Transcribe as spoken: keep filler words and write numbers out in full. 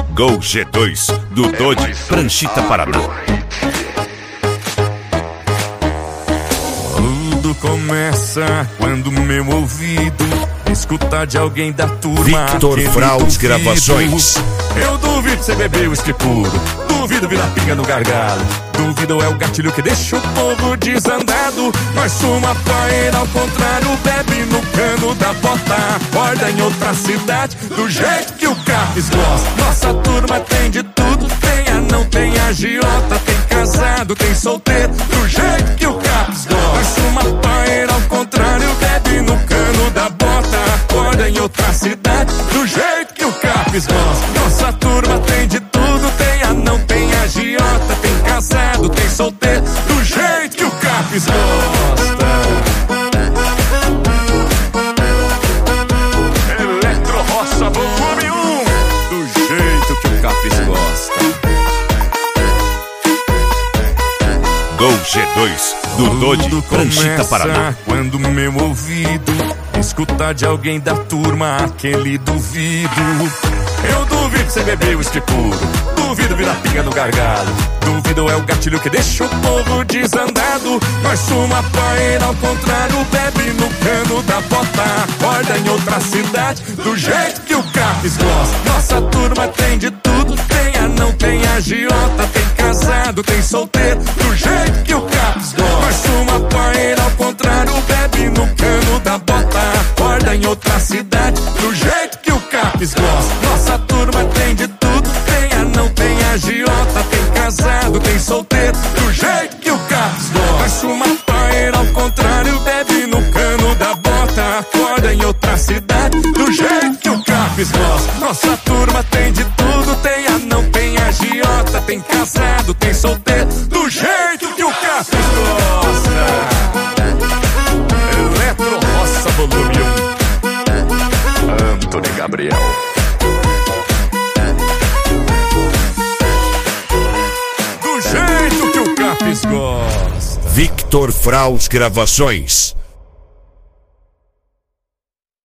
Gol G dois do Dodge, Pranchita, Paraná. Tudo começa quando meu ouvido escuta de alguém da turma. Victor Fraus Gravações. Eu duvido cê beber uísque puro, duvido virar pinga no gargalo, duvido é o gatilho que deixa o povo desandado. Nós fuma paeira ao contrário, bebe no cano da bota, acorda em outra cidade, do jeito que o Capes gosta. Nossa turma tem de tudo, tem anão, tem agiota, tem casado, tem solteiro, do jeito que o Capes gosta. Nós fuma paeira ao contrário, bebe no cano da bota, acorda em outra cidade, do jeito que o Capes gosta. Nossa turma tem de tudo, tem anão, tem agiota, tem casado, tem solteiro, do jeito que o Capes gosta. Eletro Roça volume um, do jeito que o Capes gosta. Gol G dois do Dodge, Pranchita, Paraná. Quando meu ouvido escuta de alguém da turma aquele duvido. Eu duvido cê beber uísque puro, duvido virar pinga no gargalo, duvido é o gatilho que deixa o povo desandado. Nós fuma paeira ao contrário, bebe no cano da bota, acorda em outra cidade, do jeito que o Capes gosta. Nossa turma tem de tudo, tem anão, tem agiota, tem casado, tem solteiro, do jeito que o Capes gosta. Nós fuma paeira ao contrário, bebe no cano da bota, acorda em outra cidade, do jeito que o Capes gosta. Nossa turma tem de tudo, tem anão, tem agiota, tem casado, tem solteiro, do jeito que o Capes gosta. Nós fuma paeira ao contrário, bebe no cano da bota, acorda em outra cidade, do jeito que o Capes gosta. Nossa turma tem de tudo, tem anão, tem agiota, tem casado, tem solteiro, do jeito que o Capes gosta. Eletro Roça volume um, Antony Gabriel. Do jeito que o Capes gosta. Victor Fraus Gravações.